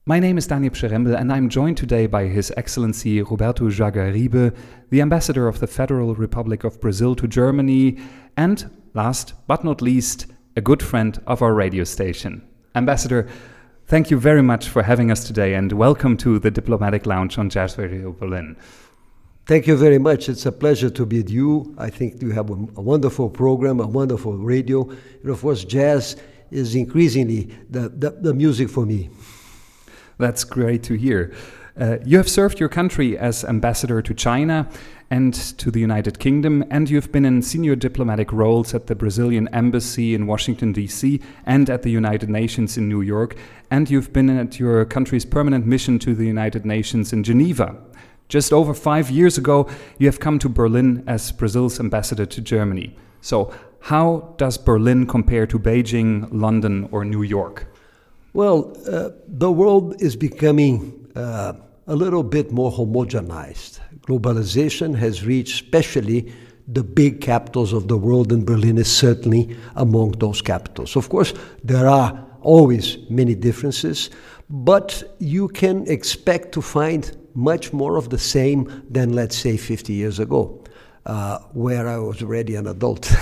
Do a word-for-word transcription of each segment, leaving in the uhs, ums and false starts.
My name is Daniel Pschyrembel, and I'm joined today by His Excellency Roberto Jaguaribe, the Ambassador of the Federal Republic of Brazil to Germany, and, last but not least, a good friend of our radio station. Ambassador, thank you very much for having us today, and welcome to the Diplomatic Lounge on Jazz Radio Berlin. Thank you very much. It's a pleasure to be with you. I think you have a, a wonderful program, a wonderful radio, and of course, jazz is increasingly the, the, the music for me. That's great to hear. Uh, you have served your country as ambassador to China and to the United Kingdom, and you've been in senior diplomatic roles at the Brazilian Embassy in Washington, D C, and at the United Nations in New York, and you've been at your country's permanent mission to the United Nations in Geneva. Just over five years ago, you have come to Berlin as Brazil's ambassador to Germany. So, how does Berlin compare to Beijing, London, or New York? Well, uh, the world is becoming uh, a little bit more homogenized. Globalization has reached especially the big capitals of the world, and Berlin is certainly among those capitals. Of course, there are always many differences, but you can expect to find much more of the same than, let's say, fifty years ago, uh, where I was already an adult.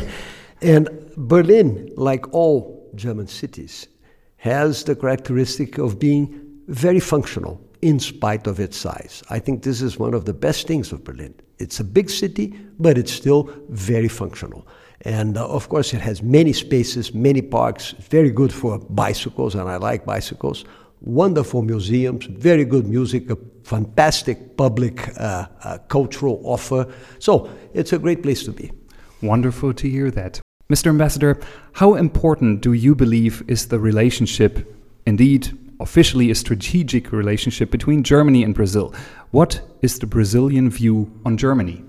And Berlin, like all German cities, has the characteristic of being very functional in spite of its size. I think this is one of the best things of Berlin. It's a big city, but it's still very functional. And uh, of course, it has many spaces, many parks, very good for bicycles, and I like bicycles, wonderful museums, very good music, a fantastic public uh, uh, cultural offer. So it's a great place to be. Wonderful to hear that. Mister Ambassador, how important do you believe is the relationship, indeed officially a strategic relationship between Germany and Brazil? What is the Brazilian view on Germany?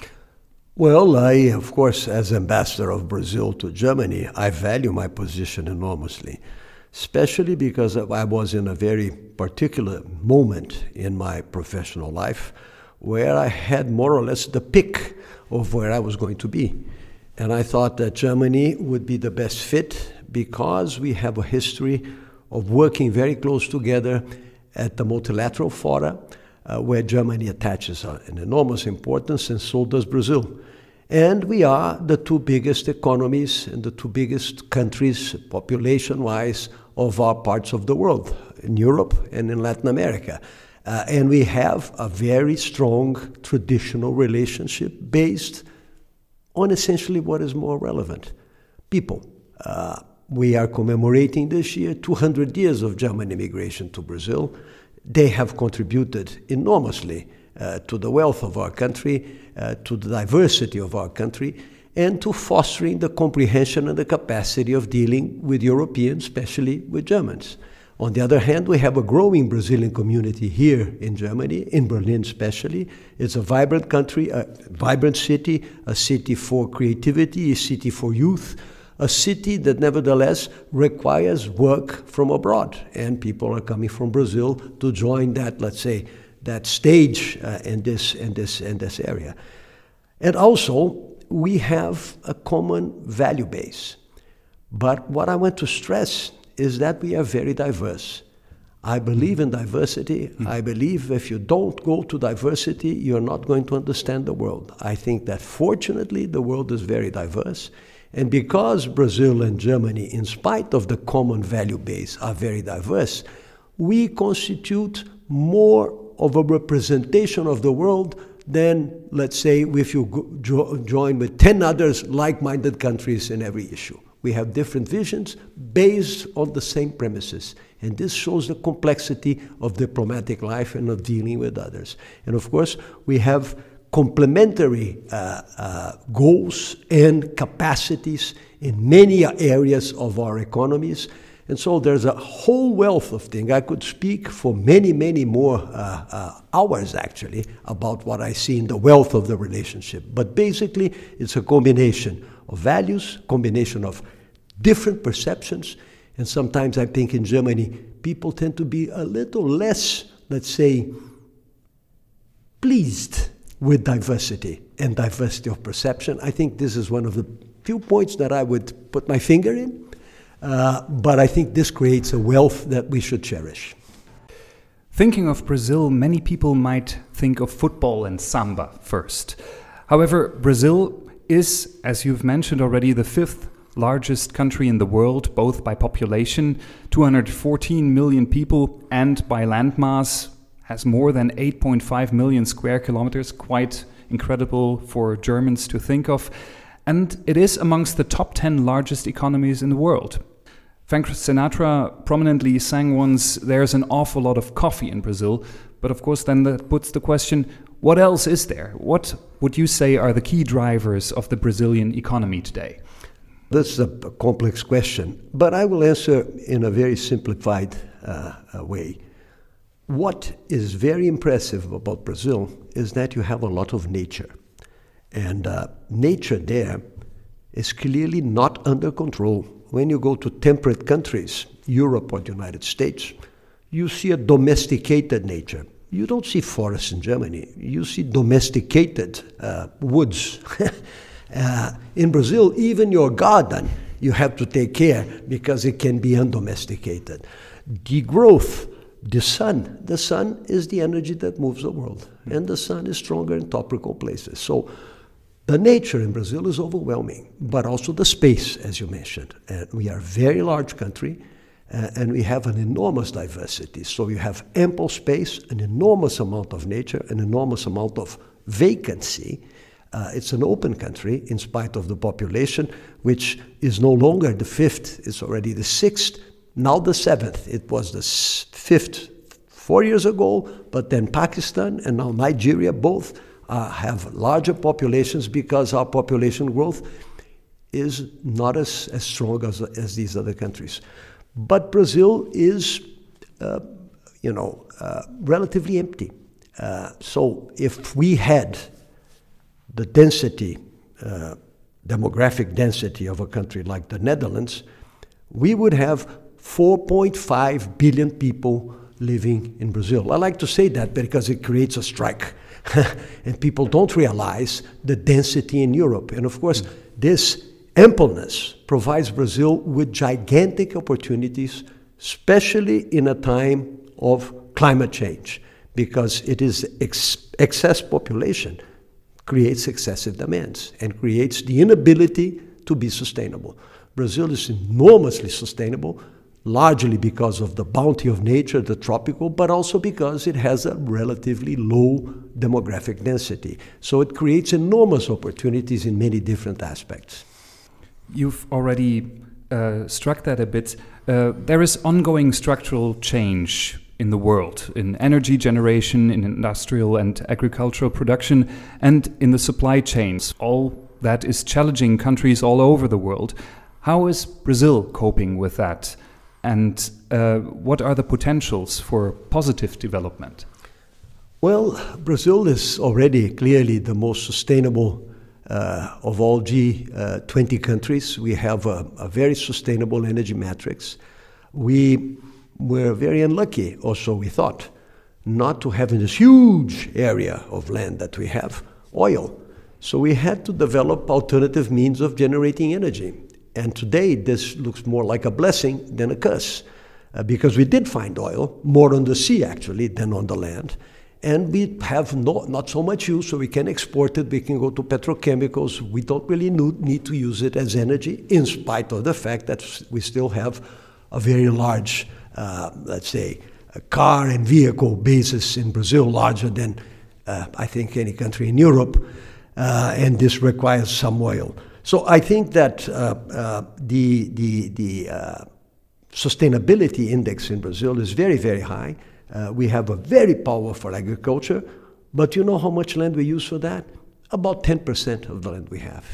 Well, I, of course, as ambassador of Brazil to Germany, I value my position enormously, especially because I was in a very particular moment in my professional life where I had more or less the pick of where I was going to be. And I thought that Germany would be the best fit because we have a history of working very close together at the multilateral fora, uh, where Germany attaches an enormous importance, and so does Brazil. And we are the two biggest economies and the two biggest countries, population-wise, of our parts of the world, in Europe and in Latin America. Uh, and we have a very strong traditional relationship based on essentially what is more relevant, people. Uh, we are commemorating this year two hundred years of German immigration to Brazil. They have contributed enormously uh, to the wealth of our country, uh, to the diversity of our country, and to fostering the comprehension and the capacity of dealing with Europeans, especially with Germans. On the other hand, we have a growing Brazilian community here in Germany, in Berlin especially. It's a vibrant country, a vibrant city, a city for creativity, a city for youth, a city that nevertheless requires work from abroad. And people are coming from Brazil to join that, let's say, that stage uh, in this, in this, in this area. And also, we have a common value base. But what I want to stress is that we are very diverse. I believe in diversity. Mm. I believe if you don't go to diversity, you're not going to understand the world. I think that fortunately the world is very diverse. And because Brazil and Germany, in spite of the common value base, are very diverse, we constitute more of a representation of the world than, let's say, if you go, jo- join with ten others like-minded countries in every issue. We have different visions based on the same premises. And this shows the complexity of diplomatic life and of dealing with others. And of course, we have complementary uh, uh, goals and capacities in many areas of our economies. And so there's a whole wealth of things. I could speak for many, many more uh, uh, hours, actually, about what I see in the wealth of the relationship. But basically, it's a combination of values, combination of different perceptions. And sometimes I think in Germany, people tend to be a little less, let's say, pleased with diversity and diversity of perception. I think this is one of the few points that I would put my finger in. Uh, but I think this creates a wealth that we should cherish. Thinking of Brazil, many people might think of football and samba first. However, Brazil is, as you've mentioned already, the fifth largest country in the world, both by population, two hundred fourteen million people, and by landmass, has more than eight point five million square kilometers, quite incredible for Germans to think of. And it is amongst the top ten largest economies in the world. Frank Sinatra prominently sang once, "There's an awful lot of coffee in Brazil." But of course then that puts the question, what else is there? What would you say are the key drivers of the Brazilian economy today? That's a complex question, but I will answer in a very simplified uh, way. What is very impressive about Brazil is that you have a lot of nature. And uh, nature there is clearly not under control. When you go to temperate countries, Europe or the United States, you see a domesticated nature. You don't see forests in Germany. You see domesticated uh, woods. uh, in Brazil, even your garden, you have to take care because it can be undomesticated. The growth, the sun, the sun is the energy that moves the world. And the sun is stronger in tropical places. So the nature in Brazil is overwhelming, but also the space, as you mentioned. And we are a very large country, uh, and we have an enormous diversity. So you have ample space, an enormous amount of nature, an enormous amount of vacancy. Uh, it's an open country in spite of the population, which is no longer the fifth, it's already the sixth, now the seventh. It was the fifth four years ago, but then Pakistan and now Nigeria both Uh, have larger populations because our population growth is not as, as strong as, as these other countries. But Brazil is, uh, you know, uh, relatively empty. Uh, so if we had the density, uh, demographic density of a country like the Netherlands, we would have four point five billion people living in Brazil. I like to say that because it creates a strike. And people don't realize the density in Europe. And of course, mm. this ampleness provides Brazil with gigantic opportunities, especially in a time of climate change, because it is ex- excess population creates excessive demands and creates the inability to be sustainable. Brazil is enormously sustainable, largely because of the bounty of nature, the tropical, but also because it has a relatively low demographic density. So it creates enormous opportunities in many different aspects. You've already uh, struck that a bit. Uh, there is ongoing structural change in the world, in energy generation, in industrial and agricultural production, and in the supply chains. All that is challenging countries all over the world. How is Brazil coping with that? And uh, what are the potentials for positive development? Well, Brazil is already clearly the most sustainable uh, of all G twenty countries. We have a, a very sustainable energy matrix. We were very unlucky, or so we thought, not to have in this huge area of land that we have, oil. So we had to develop alternative means of generating energy. And today, this looks more like a blessing than a curse, uh, because we did find oil, more on the sea actually than on the land. And we have no, not so much use, so we can export it, we can go to petrochemicals. We don't really need to use it as energy, in spite of the fact that we still have a very large, uh, let's say, a car and vehicle basis in Brazil, larger than, uh, I think, any country in Europe. Uh, and this requires some oil. So I think that uh, uh, the, the, the uh, sustainability index in Brazil is very, very high. Uh, we have a very powerful agriculture, but you know how much land we use for that? About ten percent of the land we have.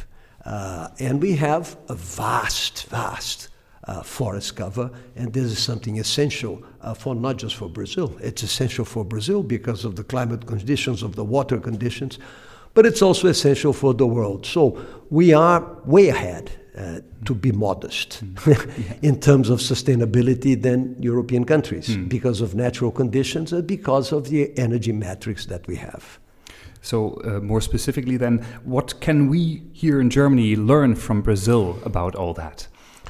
Uh, and we have a vast, vast uh, forest cover, and this is something essential uh, for not just for Brazil. It's essential for Brazil because of the climate conditions, of the water conditions, but it's also essential for the world. So we are way ahead, uh, to be modest, in terms of sustainability than European countries, mm. because of natural conditions and because of the energy matrix that we have. So uh, more specifically then, what can we here in Germany learn from Brazil about all that?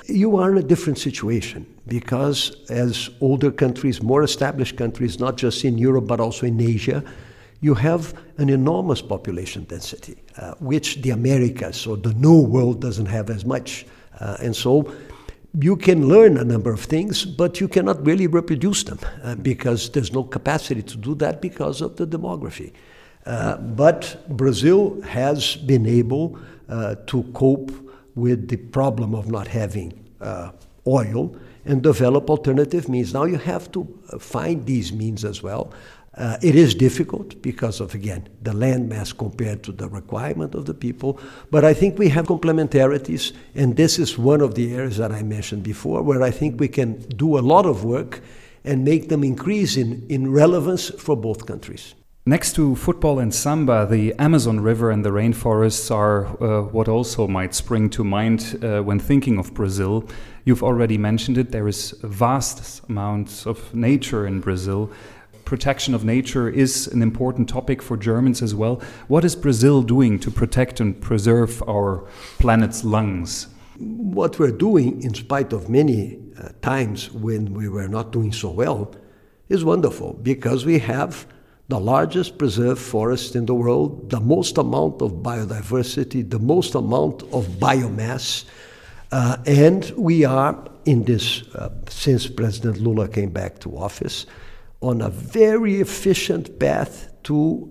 you are in a different situation because as older countries, more established countries, not just in Europe but also in Asia, you have an enormous population density, uh, which the Americas or the New World doesn't have as much. Uh, and so you can learn a number of things, but you cannot really reproduce them uh, because there's no capacity to do that because of the demography. Uh, but Brazil has been able uh, to cope with the problem of not having uh, oil and develop alternative means. Now you have to find these means as well. Uh, it is difficult because of, again, the land mass compared to the requirement of the people. But I think we have complementarities, and this is one of the areas that I mentioned before, where I think we can do a lot of work and make them increase in, in relevance for both countries. Next to football and samba, the Amazon River and the rainforests are uh, what also might spring to mind uh, when thinking of Brazil. You've already mentioned it. There is vast amounts of nature in Brazil. Protection of nature is an important topic for Germans as well. What is Brazil doing to protect and preserve our planet's lungs? What we're doing, in spite of many uh, times when we were not doing so well, is wonderful because we have the largest preserved forest in the world, the most amount of biodiversity, the most amount of biomass, uh, and we are in this, uh, since President Lula came back to office, on a very efficient path to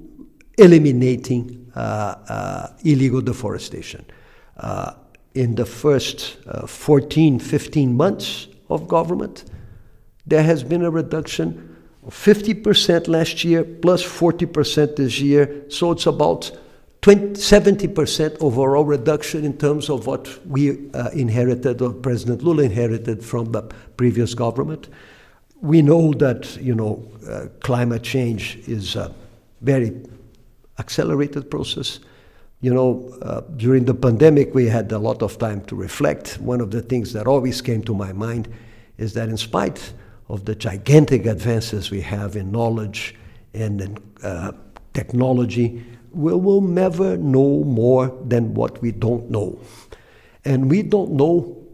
eliminating uh, uh, illegal deforestation. Uh, in the first uh, fourteen, fifteen months of government, there has been a reduction of fifty percent last year, plus forty percent this year, so it's about twenty, seventy percent overall reduction in terms of what we uh, inherited, or President Lula inherited from the previous government. We know that, you know, uh, climate change is a very accelerated process. You know, uh, during the pandemic, we had a lot of time to reflect. One of the things that always came to my mind is that in spite of the gigantic advances we have in knowledge and in uh, technology, we will never know more than what we don't know. And we don't know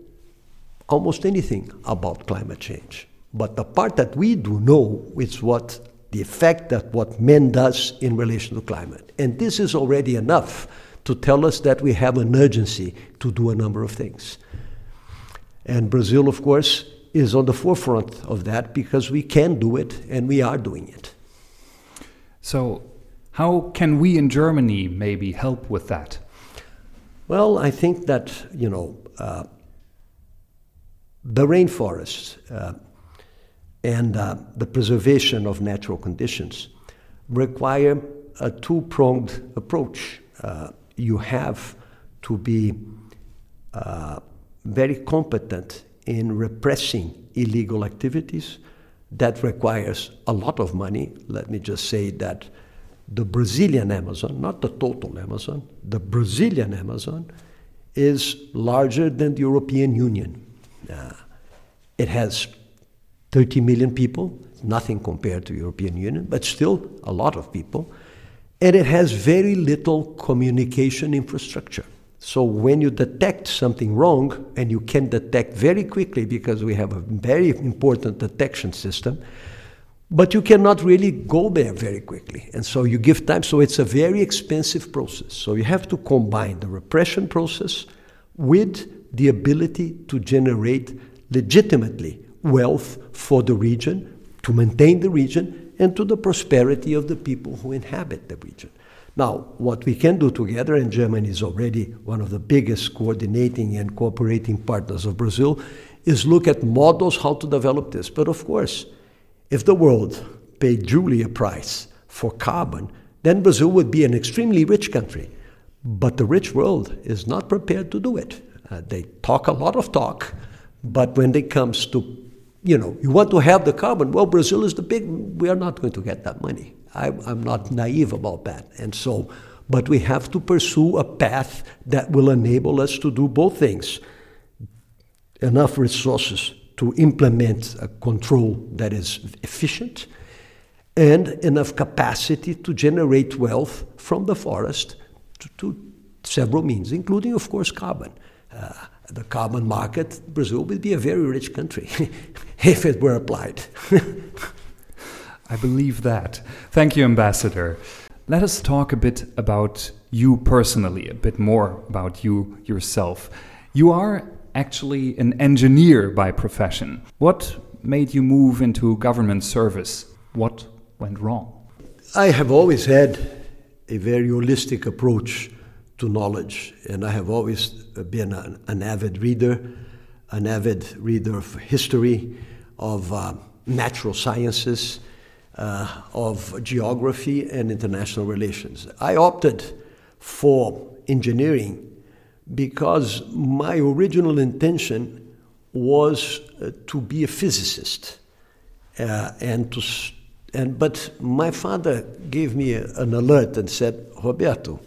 almost anything about climate change. But the part that we do know is what the effect that what man does in relation to climate. And this is already enough to tell us that we have an urgency to do a number of things. And Brazil, of course, is on the forefront of that because we can do it and we are doing it. So how can we in Germany maybe help with that? Well, I think that, you know, uh, the rainforests, uh, and uh, the preservation of natural conditions require a two-pronged approach. Uh, you have to be uh, very competent in repressing illegal activities. That requires a lot of money. Let me just say that the Brazilian Amazon, not the total Amazon, the Brazilian Amazon is larger than the European Union. Uh, it has thirty million people, nothing compared to the European Union, but still a lot of people. And it has very little communication infrastructure. So when you detect something wrong, and you can detect very quickly because we have a very important detection system, but you cannot really go there very quickly. And so you give time. So it's a very expensive process. So you have to combine the repression process with the ability to generate legitimately wealth for the region, to maintain the region, and to the prosperity of the people who inhabit the region. Now, what we can do together, and Germany is already one of the biggest coordinating and cooperating partners of Brazil, is look at models how to develop this. But of course, if the world paid duly a price for carbon, then Brazil would be an extremely rich country. But the rich world is not prepared to do it. Uh, they talk a lot of talk, but when it comes to, you know, you want to have the carbon, well, Brazil is the big, we are not going to get that money. I, I'm not naive about that. And so, but we have to pursue a path that will enable us to do both things. Enough resources to implement a control that is efficient, and enough capacity to generate wealth from the forest to, to several means, including, of course, carbon. Uh, the carbon market, Brazil would be a very rich country if it were applied. I believe that. Thank you, Ambassador. Let us talk a bit about you personally, a bit more about you yourself. You are actually an engineer by profession. What made you move into government service? What went wrong? I have always had a very holistic approach to knowledge, and I have always been an, an avid reader, an avid reader of history, of uh, natural sciences, uh, of geography and international relations. I opted for engineering because my original intention was uh, to be a physicist, uh, and to and but my father gave me a, an alert and said, Roberto,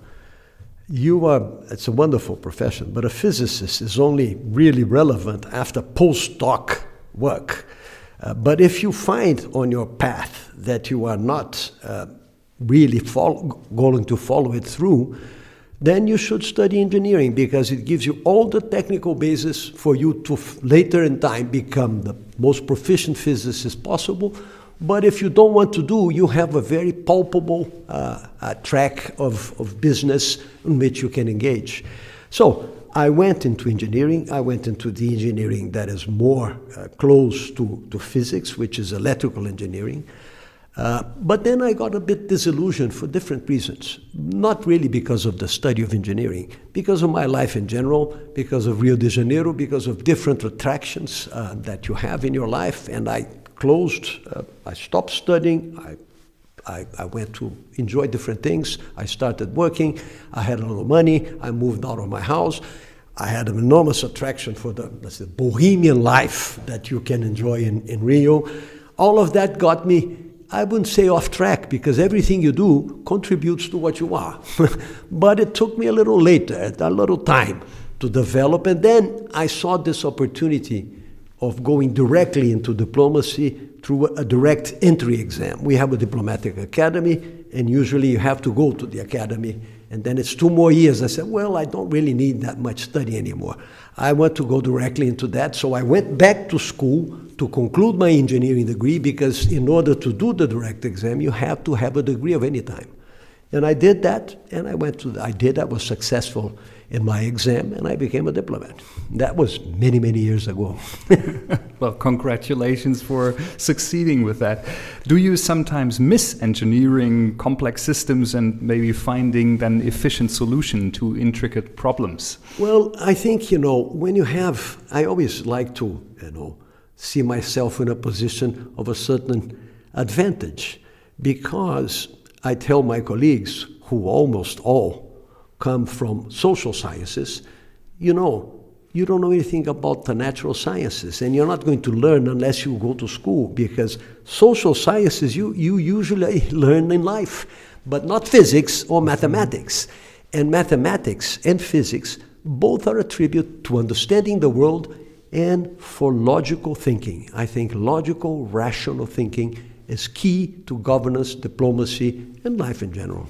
you are, it's a wonderful profession, but a physicist is only really relevant after postdoc work. Uh, but if you find on your path that you are not uh, really follow, going to follow it through, then you should study engineering because it gives you all the technical basis for you to f- later in time become the most proficient physicist possible. But if you don't want to do, you have a very palpable uh, uh, track of, of business in which you can engage. So I went into engineering. I went into the engineering that is more uh, close to, to physics, which is electrical engineering. Uh, but then I got a bit disillusioned for different reasons. Not really because of the study of engineering, because of my life in general, because of Rio de Janeiro, because of different attractions uh, that you have in your life. And I closed, uh, I stopped studying, I, I, I went to enjoy different things, I started working, I had a little money, I moved out of my house, I had an enormous attraction for the, let's say, bohemian life that you can enjoy in, in Rio. All of that got me, I wouldn't say off track, because everything you do contributes to what you are. But it took me a little later, a little time to develop, and then I saw this opportunity of going directly into diplomacy through a direct entry exam. We have a diplomatic academy, and usually you have to go to the academy, and then it's two more years. I said, well, I don't really need that much study anymore. I want to go directly into that, so I went back to school to conclude my engineering degree, because in order to do the direct exam, you have to have a degree of any time. And I did that, and I went to, the, I did, I was successful in my exam, and I became a diplomat. That was many, many years ago. Well, congratulations for succeeding with that. Do you sometimes miss engineering complex systems and maybe finding an efficient solution to intricate problems? Well, I think, you know, when you have, I always like to, you know, see myself in a position of a certain advantage, because I tell my colleagues, who almost all come from social sciences, you know, you don't know anything about the natural sciences, and you're not going to learn unless you go to school, because social sciences you, you usually learn in life, but not physics or mathematics. And mathematics and physics both are a tribute to understanding the world and for logical thinking. I think logical, rational thinking is key to governance, diplomacy, and life in general.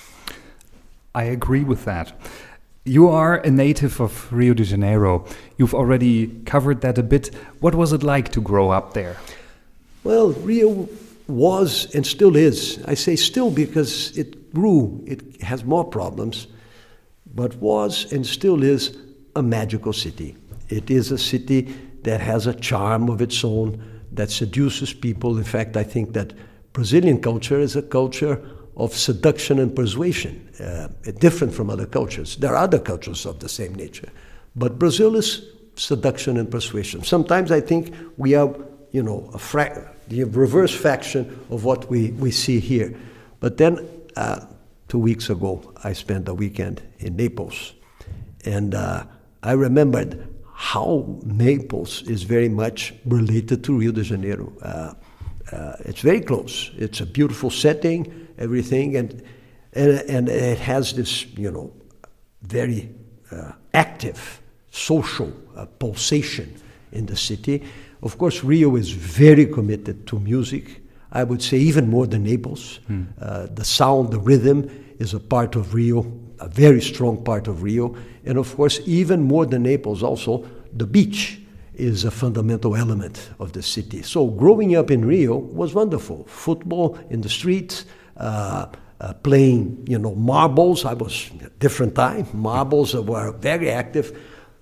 I agree with that. You are a native of Rio de Janeiro. You've already covered that a bit. What was it like to grow up there? Well, Rio was and still is. I say still because it grew. It has more problems, but was and still is a magical city. It is a city that has a charm of its own, that seduces people. In fact, I think that Brazilian culture is a culture of seduction and persuasion, uh, different from other cultures. There are other cultures of the same nature, but Brazil is seduction and persuasion. Sometimes I think we are, you know, a fra- the reverse faction of what we, we see here. But then uh, two weeks ago, I spent a weekend in Naples, and uh, I remembered how Naples is very much related to Rio de Janeiro. Uh, uh, it's very close. It's a beautiful setting, everything, and and, and it has this, you know, very uh, active social uh, pulsation in the city. Of course, Rio is very committed to music. I would say even more than Naples. Hmm. Uh, the sound, the rhythm is a part of Rio. a very strong part of Rio. And of course, even more than Naples, also the beach is a fundamental element of the city. So growing up in Rio was wonderful. Football in the streets, uh, uh, playing, you know, marbles. I was a different time. Marbles were very active.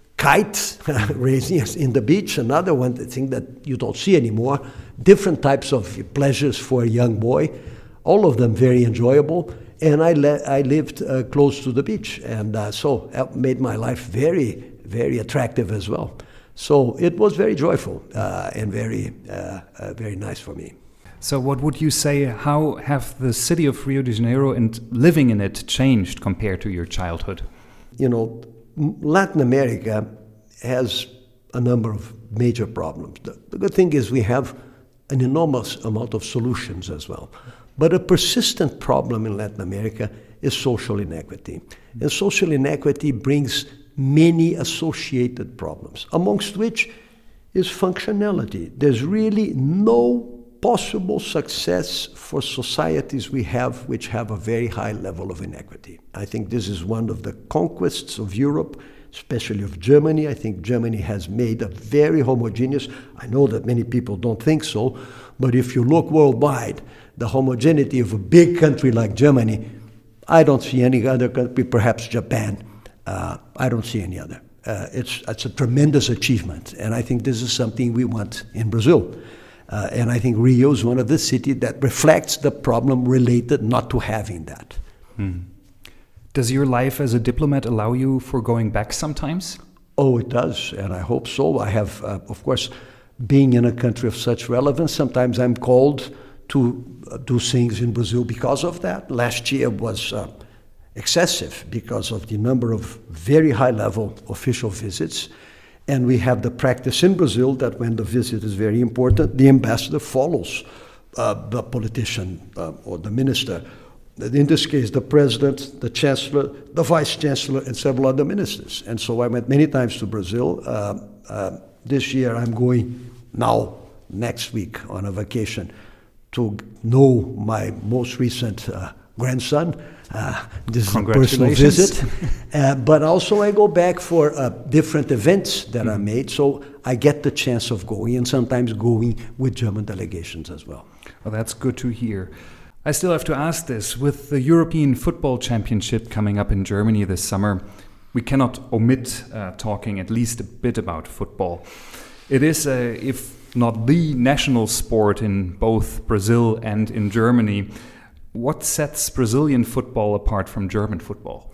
Kites, raising in the beach, another one thing that you don't see anymore. Different types of pleasures for a young boy, all of them very enjoyable. And I, le- I lived uh, close to the beach, and uh, so that made my life very, very attractive as well. So it was very joyful uh, and very, uh, uh, very nice for me. So what would you say, how have the city of Rio de Janeiro and living in it changed compared to your childhood? You know, Latin America has a number of major problems. The, the good thing is we have an enormous amount of solutions as well. But a persistent problem in Latin America is social inequity. And social inequity brings many associated problems, amongst which is functionality. There's really no possible success for societies we have which have a very high level of inequity. I think this is one of the conquests of Europe, especially of Germany. I think Germany has made a very homogeneous, I know that many people don't think so, but if you look worldwide, the homogeneity of a big country like Germany, I don't see any other country, perhaps Japan, uh, I don't see any other. Uh, it's, it's a tremendous achievement, and I think this is something we want in Brazil. Uh, and I think Rio is one of the cities that reflects the problem related not to having that. Hmm. Does your life as a diplomat allow you for going back sometimes? Oh, it does, and I hope so. I have, uh, of course, being in a country of such relevance, sometimes I'm called to uh, do things in Brazil because of that. Last year was uh, excessive because of the number of very high-level official visits. And we have the practice in Brazil that when the visit is very important, the ambassador follows uh, the politician uh, or the minister. In this case, the president, the chancellor, the vice chancellor, and several other ministers. And so I went many times to Brazil. Uh, uh, this year I'm going now, next week, on a vacation to know my most recent uh, grandson. Uh, this is a personal visit. uh, but also I go back for uh, different events that mm-hmm. are made, so I get the chance of going, and sometimes going with German delegations as well. Well, that's good to hear. I still have to ask this. With the European Football Championship coming up in Germany this summer, we cannot omit uh, talking at least a bit about football. It is, uh, if not the national sport in both Brazil and in Germany. What sets Brazilian football apart from German football?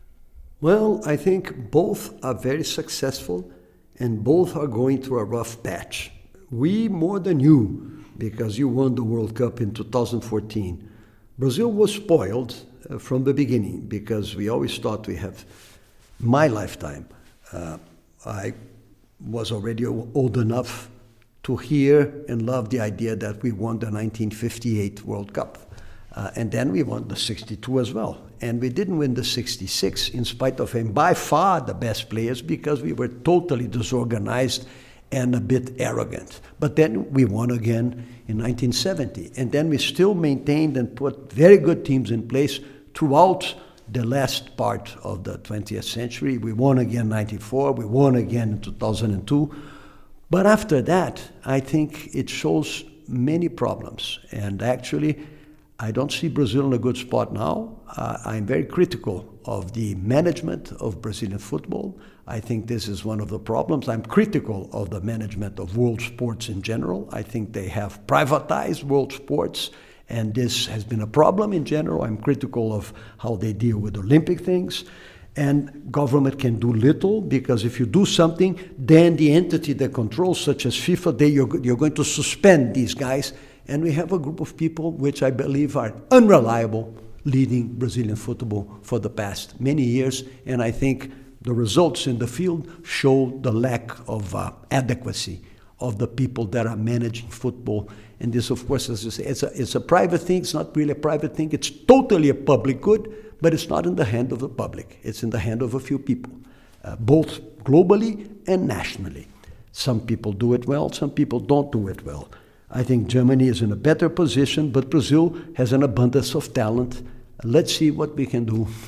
Well, I think both are very successful and both are going through a rough patch. We more than you, because you won the World Cup in two thousand fourteen. Brazil was spoiled uh, from the beginning because we always thought we have, my lifetime, uh, I was already old enough to hear and love the idea that we won the nineteen fifty-eight World Cup. Uh, and then we won the sixty-two as well. And we didn't win the sixty-six in spite of him, by far the best players, because we were totally disorganized and a bit arrogant. But then we won again in nineteen seventy. And then we still maintained and put very good teams in place throughout the last part of the twentieth century. We won again in ninety-four, we won again in two thousand two. But after that, I think it shows many problems. And actually, I don't see Brazil in a good spot now. Uh, I'm very critical of the management of Brazilian football. I think this is one of the problems. I'm critical of the management of world sports in general. I think they have privatized world sports, and this has been a problem in general. I'm critical of how they deal with Olympic things. And government can do little, because if you do something, then the entity that controls, such as FIFA, they, you're, you're going to suspend these guys. And we have a group of people which I believe are unreliable leading Brazilian football for the past many years. And I think the results in the field show the lack of uh, adequacy of the people that are managing football. And this, of course, as I say, it's a, it's a private thing. It's not really a private thing. It's totally a public good, but it's not in the hand of the public. It's in the hand of a few people, uh, both globally and nationally. Some people do it well. Some people don't do it well. I think Germany is in a better position, but Brazil has an abundance of talent. Let's see what we can do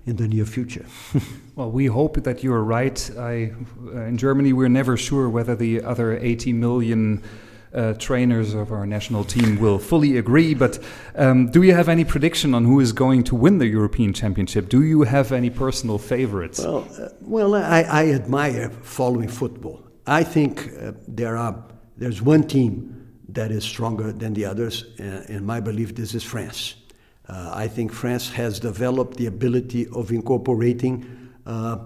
in the near future. Well, we hope that you are right. I, uh, in Germany, we're never sure whether the other eighty million uh, trainers of our national team will fully agree. But um, do you have any prediction on who is going to win the European Championship? Do you have any personal favorites? Well, uh, well, I, I admire following football. I think uh, there are there's one team that is stronger than the others. Uh, in my belief, this is France. Uh, I think France has developed the ability of incorporating uh,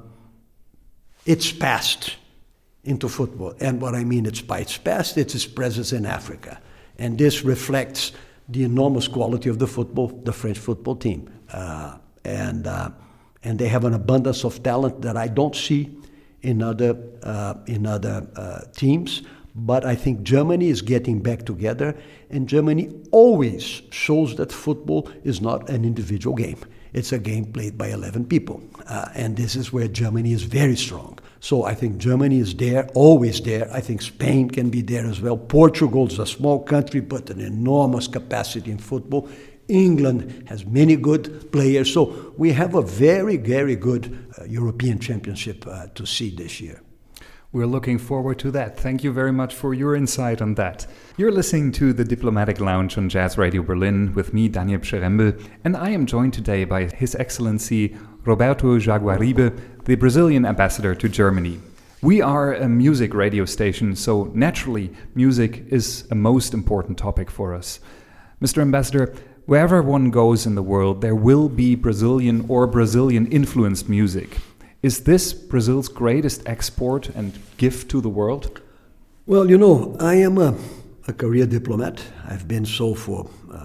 its past into football. And what I mean it's by its past, it's its presence in Africa. And this reflects the enormous quality of the football, the French football team. Uh, and, uh, and they have an abundance of talent that I don't see in other, uh, in other uh, teams. But I think Germany is getting back together, and Germany always shows that football is not an individual game. It's a game played by eleven people, uh, and this is where Germany is very strong. So I think Germany is there, always there. I think Spain can be there as well. Portugal is a small country, but an enormous capacity in football. England has many good players. So we have a very, very good uh, European Championship uh, to see this year. We're looking forward to that. Thank you very much for your insight on that. You're listening to the Diplomatic Lounge on Jazz Radio Berlin with me, Daniel Pschyrembel, and I am joined today by His Excellency Roberto Jaguaribe, the Brazilian ambassador to Germany. We are a music radio station, so naturally, music is a most important topic for us. Mister Ambassador, wherever one goes in the world, there will be Brazilian or Brazilian-influenced music. Is this Brazil's greatest export and gift to the world? Well, you know, I am a, a career diplomat. I've been so for, uh,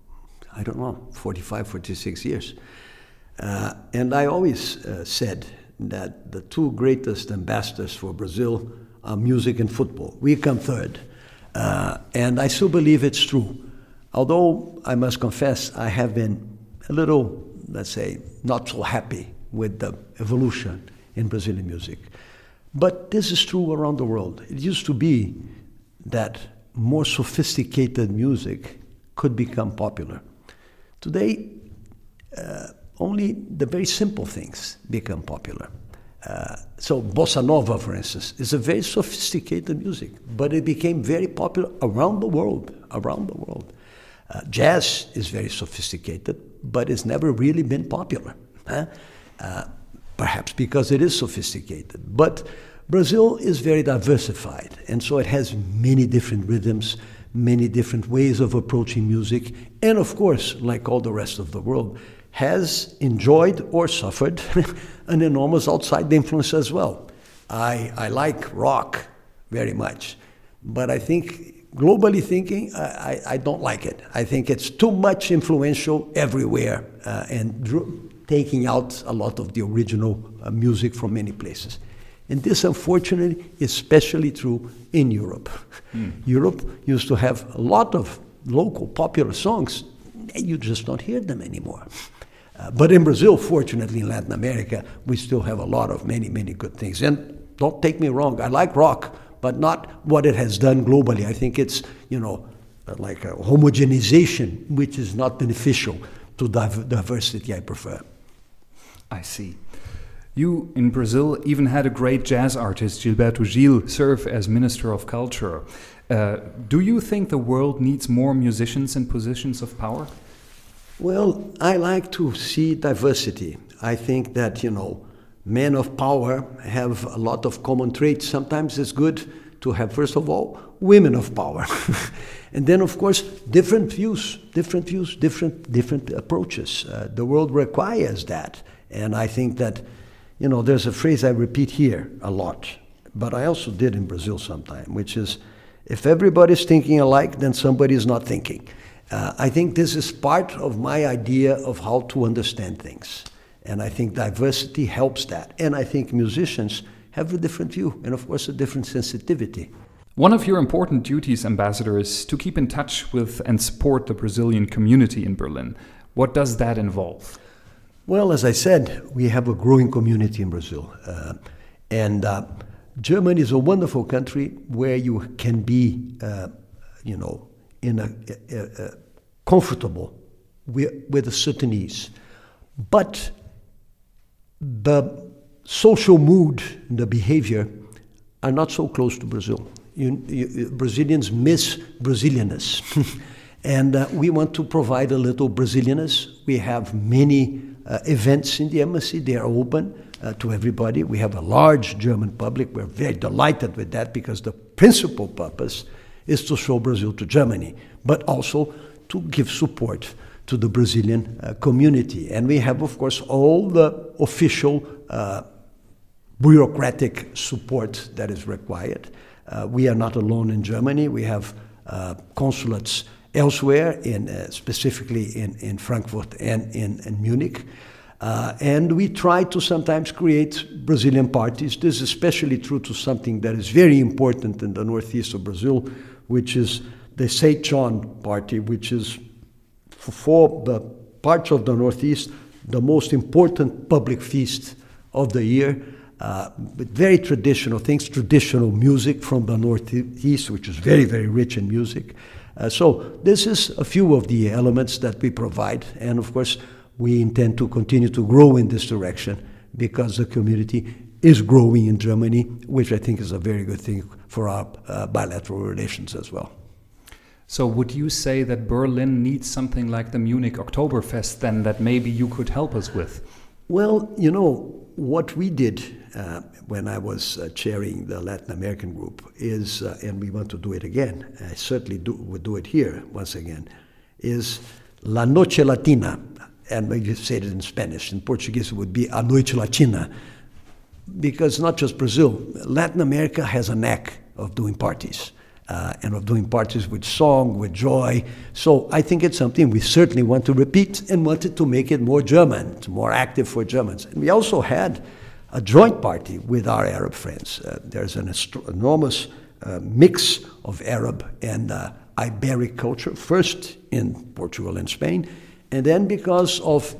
I don't know, forty-five, forty-six years. Uh, and I always uh, said that the two greatest ambassadors for Brazil are music and football. We come third. Uh, and I still believe it's true. Although I must confess, I have been a little, let's say, not so happy with the evolution in Brazilian music. But this is true around the world. It used to be that more sophisticated music could become popular. Today, uh, only the very simple things become popular. Uh, so Bossa Nova, for instance, is a very sophisticated music, but it became very popular around the world, around the world. Uh, jazz is very sophisticated, but it's never really been popular. Huh? Uh, perhaps because it is sophisticated. But Brazil is very diversified, and so it has many different rhythms, many different ways of approaching music, and of course, like all the rest of the world, has enjoyed or suffered an enormous outside influence as well. I, I like rock very much, but I think, globally thinking, I, I, I don't like it. I think it's too much influential everywhere, uh, and dr- taking out a lot of the original uh, music from many places. And this, unfortunately, is especially true in Europe. Mm. Europe used to have a lot of local popular songs, and you just don't hear them anymore. Uh, but in Brazil, fortunately, in Latin America, we still have a lot of many, many good things. And don't take me wrong, I like rock, but not what it has done globally. I think it's, you know, like a homogenization, which is not beneficial to div- diversity, I prefer. I see. You, in Brazil, even had a great jazz artist, Gilberto Gil, serve as Minister of Culture. Uh, do you think the world needs more musicians in positions of power? Well, I like to see diversity. I think that, you know, men of power have a lot of common traits. Sometimes it's good to have, first of all, women of power. And then, of course, different views, different views, different, different approaches. Uh, the world requires that. And I think that, you know, there's a phrase I repeat here a lot, but I also did in Brazil sometime, which is, if everybody's thinking alike, then somebody is not thinking. Uh, I think this is part of my idea of how to understand things. And I think diversity helps that. And I think musicians have a different view and, of course, a different sensitivity. One of your important duties, Ambassador, is to keep in touch with and support the Brazilian community in Berlin. What does that involve? Well, as I said, we have a growing community in Brazil. Uh, and uh, Germany is a wonderful country where you can be, uh, you know, in a, a, a comfortable with, with a certain ease. But the social mood, the behavior are not so close to Brazil. You, you, Brazilians miss Brazilianness. And uh, we want to provide a little Brazilianness. We have many uh, events in the embassy. They are open uh, to everybody. We have a large German public. We're very delighted with that because the principal purpose is to show Brazil to Germany, but also to give support to the Brazilian uh, community. And we have, of course, all the official uh, bureaucratic support that is required. Uh, we are not alone in Germany. We have uh, consulates elsewhere, in, uh, specifically in, in Frankfurt and in, in Munich. Uh, and we try to sometimes create Brazilian parties. This is especially true to something that is very important in the northeast of Brazil, which is the Saint John Party, which is for the parts of the northeast the most important public feast of the year. Uh, with very traditional things, traditional music from the Northeast, which is very, very rich in music. Uh, so this is a few of the elements that we provide. And of course, we intend to continue to grow in this direction because the community is growing in Germany, which I think is a very good thing for our uh, bilateral relations as well. So would you say that Berlin needs something like the Munich Oktoberfest then that maybe you could help us with? Well, you know, what we did uh, when I was uh, chairing the Latin American group is, uh, and we want to do it again, I certainly do, would do it here once again, is La Noche Latina. And when you say it in Spanish, in Portuguese it would be A Noite Latina. Because not just Brazil, Latin America has a knack of doing parties. Uh, and of doing parties with song, with joy. So I think it's something we certainly want to repeat and wanted to make it more German, more active for Germans. And we also had a joint party with our Arab friends. Uh, there's an est- enormous uh, mix of Arab and uh, Iberic culture, first in Portugal and Spain, and then because of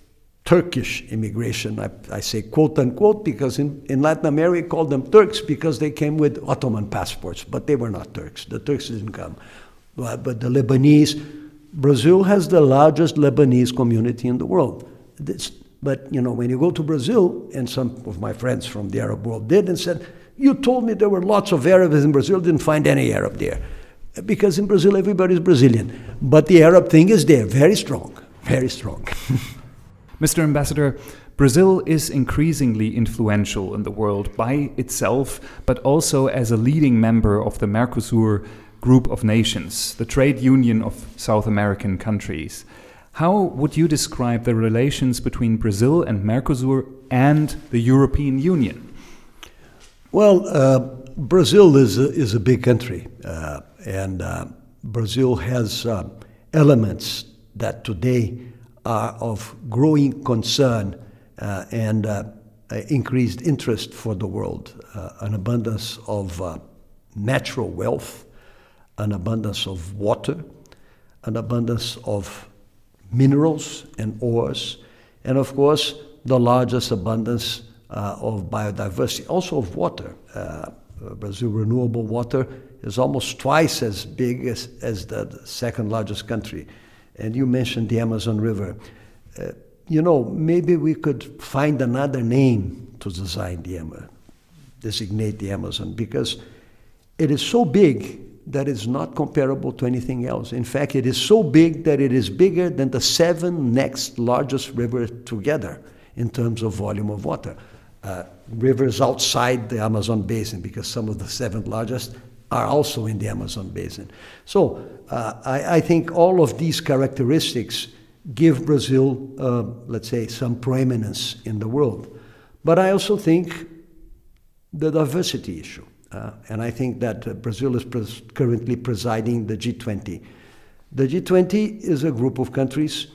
Turkish immigration, I, I say quote unquote, because in, in Latin America we call them Turks because they came with Ottoman passports, but they were not Turks. The Turks didn't come. But, but the Lebanese, Brazil has the largest Lebanese community in the world. This, but you know, when you go to Brazil, and some of my friends from the Arab world did and said, you told me there were lots of Arabs in Brazil, didn't find any Arab there. Because in Brazil everybody's Brazilian. But the Arab thing is there, very strong, very strong. Mister Ambassador, Brazil is increasingly influential in the world by itself, but also as a leading member of the Mercosur group of nations, the trade union of South American countries. How would you describe the relations between Brazil and Mercosur and the European Union? Well, uh, Brazil is a, is a big country, uh, and uh, Brazil has uh, elements that today are of growing concern uh, and uh, uh, increased interest for the world. Uh, an abundance of uh, natural wealth, an abundance of water, an abundance of minerals and ores, and of course the largest abundance uh, of biodiversity, also of water. Uh, Brazil renewable water is almost twice as big as, as the, the second largest country. And you mentioned the Amazon River. Uh, you know, maybe we could find another name to design the Amazon, designate the Amazon, because it is so big that it's not comparable to anything else. In fact, it is so big that it is bigger than the seven next largest rivers together in terms of volume of water. Uh, rivers outside the Amazon basin, because some of the seven largest are also in the Amazon basin. So uh, I, I think all of these characteristics give Brazil, uh, let's say, some preeminence in the world. But I also think the diversity issue. Uh, and I think that uh, Brazil is pres- currently presiding the G twenty. The G twenty is a group of countries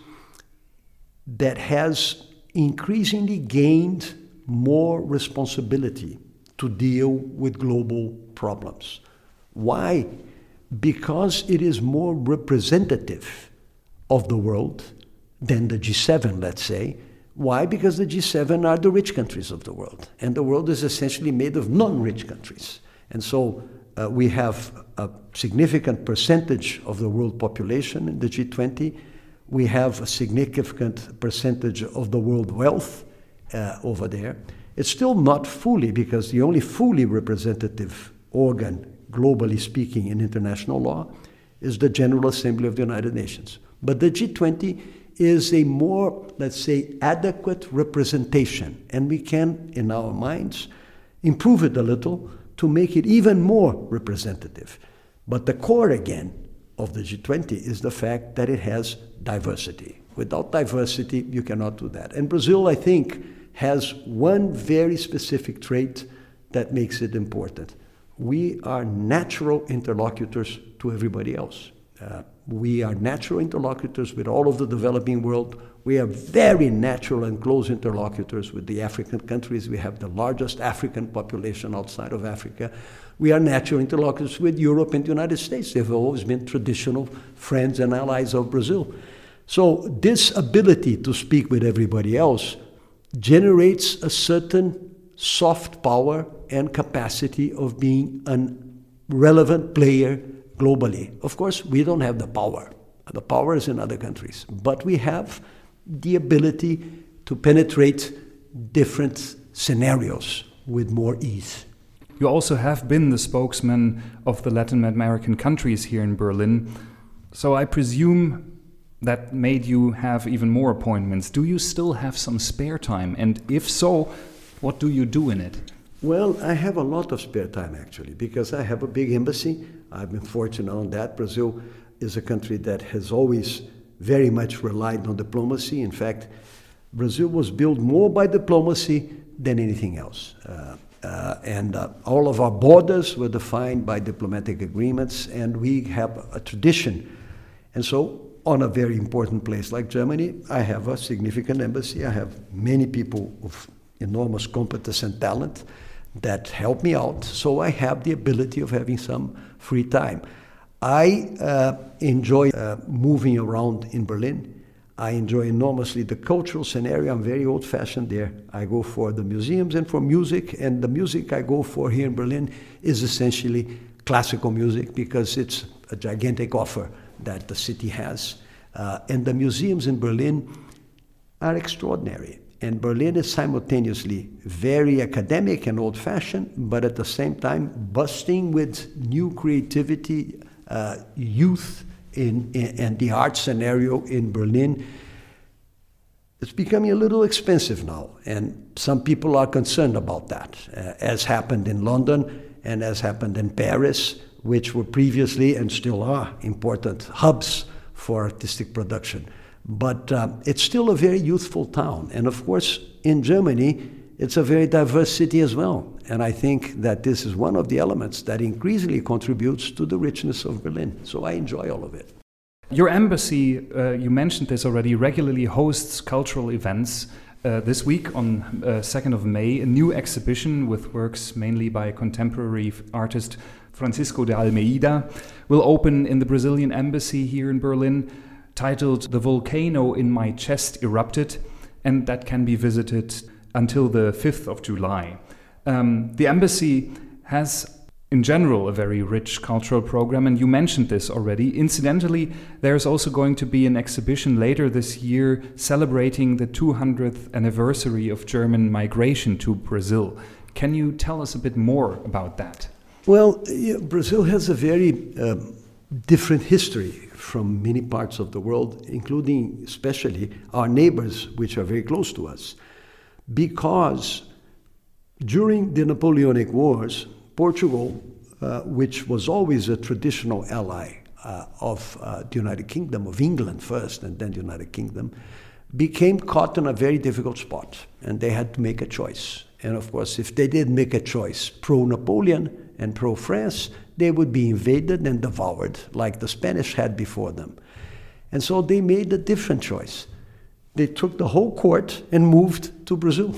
that has increasingly gained more responsibility to deal with global problems. Why? Because it is more representative of the world than the G seven, let's say. Why? Because the G seven are the rich countries of the world, and the world is essentially made of non-rich countries. And so uh, we have a significant percentage of the world population in the G twenty. We have a significant percentage of the world wealth, uh, over there. It's still not fully, because the only fully representative organ, globally speaking, in international law is the General Assembly of the United Nations. But the G twenty is a more, let's say, adequate representation, and we can, in our minds, improve it a little to make it even more representative. But the core, again, of the G twenty is the fact that it has diversity. Without diversity, you cannot do that. And Brazil, I think, has one very specific trait that makes it important. We are natural interlocutors to everybody else. Uh, we are natural interlocutors with all of the developing world. We are very natural and close interlocutors with the African countries. We have the largest African population outside of Africa. We are natural interlocutors with Europe and the United States. They've always been traditional friends and allies of Brazil. So this ability to speak with everybody else generates a certain soft power and capacity of being a relevant player globally. Of course, we don't have the power. The power is in other countries. But we have the ability to penetrate different scenarios with more ease. You also have been the spokesman of the Latin American countries here in Berlin. So I presume that made you have even more appointments. Do you still have some spare time? And if so, what do you do in it? Well, I have a lot of spare time, actually, because I have a big embassy. I've been fortunate on that. Brazil is a country that has always very much relied on diplomacy. In fact, Brazil was built more by diplomacy than anything else. Uh, uh, and uh, all of our borders were defined by diplomatic agreements, and we have a tradition. And so, on a very important place like Germany, I have a significant embassy. I have many people of enormous competence and talent that help me out, so I have the ability of having some free time. I uh, enjoy uh, moving around in Berlin. I enjoy enormously the cultural scenario. I'm very old-fashioned there. I go for the museums and for music, and the music I go for here in Berlin is essentially classical music because it's a gigantic offer that the city has. Uh, and the museums in Berlin are extraordinary. And Berlin is simultaneously very academic and old-fashioned, but at the same time busting with new creativity, uh, youth in, in, and the art scenario in Berlin. It's becoming a little expensive now, and some people are concerned about that, uh, as happened in London and as happened in Paris, which were previously and still are important hubs for artistic production. But uh, it's still a very youthful town. And of course, in Germany, it's a very diverse city as well. And I think that this is one of the elements that increasingly contributes to the richness of Berlin. So I enjoy all of it. Your embassy, uh, you mentioned this already, regularly hosts cultural events. Uh, this week, on uh, second of May, a new exhibition with works mainly by contemporary artist Francisco de Almeida will open in the Brazilian embassy here in Berlin, titled "The Volcano in My Chest Erupted," and that can be visited until the fifth of July. Um, the embassy has, in general, a very rich cultural program, and you mentioned this already. Incidentally, there's also going to be an exhibition later this year celebrating the two hundredth anniversary of German migration to Brazil. Can you tell us a bit more about that? Well, yeah, Brazil has a very um, different history from many parts of the world, including especially our neighbors, which are very close to us. Because during the Napoleonic Wars, Portugal, uh, which was always a traditional ally uh, of uh, the United Kingdom, of England first and then the United Kingdom, became caught in a very difficult spot, and they had to make a choice. And of course, if they did make a choice pro-Napoleon and pro-France, they would be invaded and devoured like the Spanish had before them. And so they made a different choice. They took the whole court and moved to Brazil.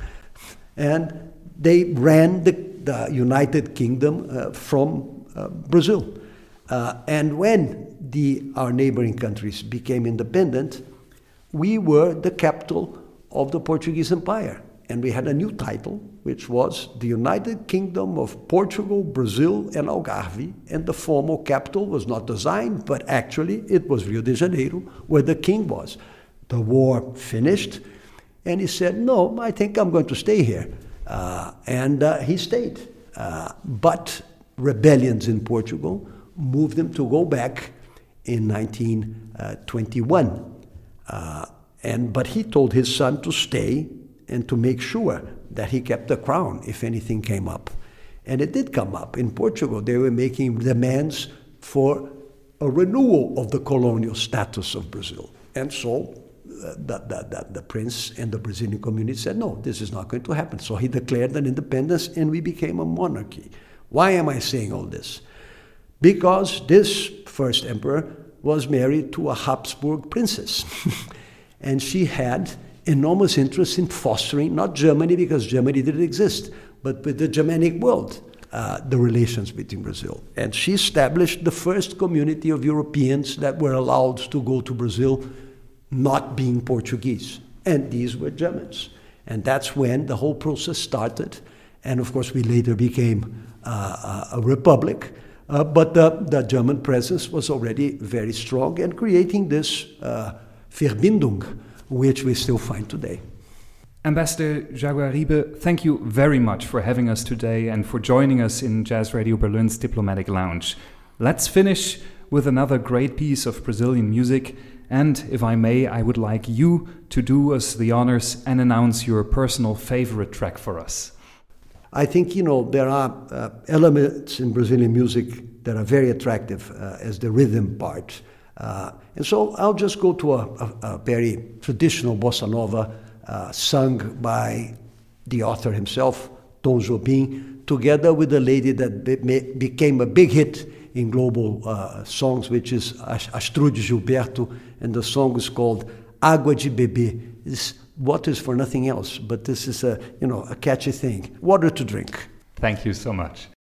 And they ran the, the United Kingdom uh, from uh, Brazil. Uh, and when the, our neighboring countries became independent, we were the capital of the Portuguese Empire. And we had a new title, which was the United Kingdom of Portugal, Brazil, and Algarve. And the formal capital was not designed, but actually it was Rio de Janeiro, where the king was. The war finished, And he said, no, I think I'm going to stay here. Uh, and uh, he stayed. Uh, but rebellions in Portugal moved him to go back in nineteen twenty-one. Uh, and, but he told his son to stay and to make sure that he kept the crown if anything came up. And it did come up. In Portugal, they were making demands for a renewal of the colonial status of Brazil. And so uh, the, the, the, the prince and the Brazilian community said, no, this is not going to happen. So he declared an independence and we became a monarchy. Why am I saying all this? Because this first emperor was married to a Habsburg princess. And she had enormous interest in fostering, not Germany, because Germany didn't exist, but with the Germanic world, uh, the relations between Brazil. And she established the first community of Europeans that were allowed to go to Brazil not being Portuguese. And these were Germans. And that's when the whole process started. And of course, we later became uh, a republic. Uh, but the, the German presence was already very strong and creating this uh, Verbindung, which we still find today. Ambassador Jaguaribe, thank you very much for having us today and for joining us in Jazz Radio Berlin's Diplomatic Lounge. Let's finish with another great piece of Brazilian music. And if I may, I would like you to do us the honors and announce your personal favorite track for us. I think, you know, there are uh, elements in Brazilian music that are very attractive uh, as the rhythm part. Uh, and so I'll just go to a, a, a very traditional bossa nova uh, sung by the author himself, Tom Jobim, together with a lady that be, became a big hit in global uh, songs, which is Astrud Gilberto, and the song is called Água de Beber. It's water is for nothing else, but this is a, you know, a catchy thing. Water to drink. Thank you so much.